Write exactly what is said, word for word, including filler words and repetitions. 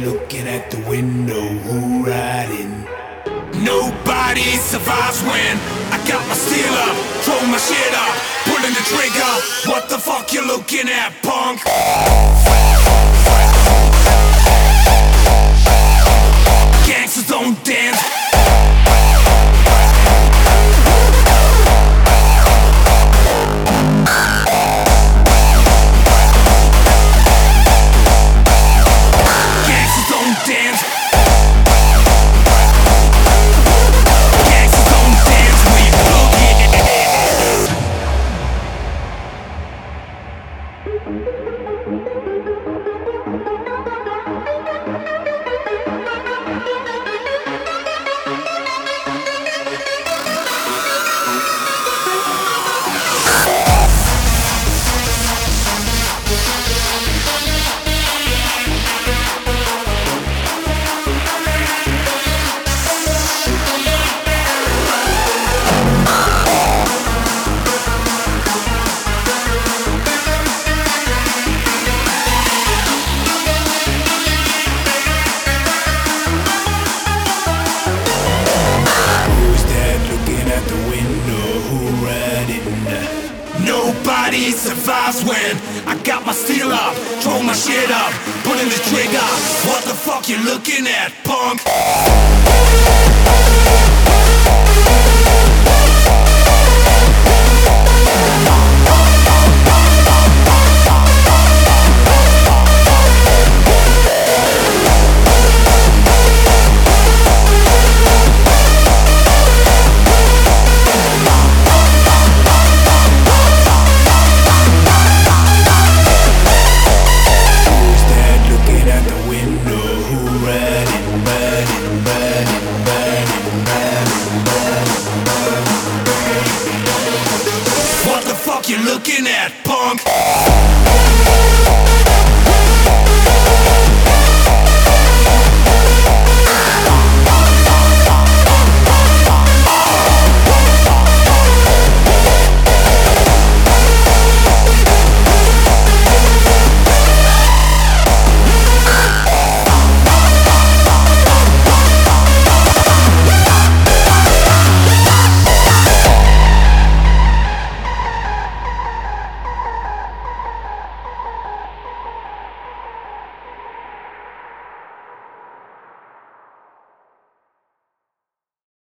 looking at the window, who riding? Nobody survives when I got my steel up, throw my shit up, pulling the trigger. What the fuck you looking at, punk? Gangsters don't dance. Gangsters don't dance. Gangsters don't dance. We boogie. Nobody survives when I got my steel up, throw my shit up, pulling the trigger. What the fuck you looking at, punk? What the fuck you looking at, punk?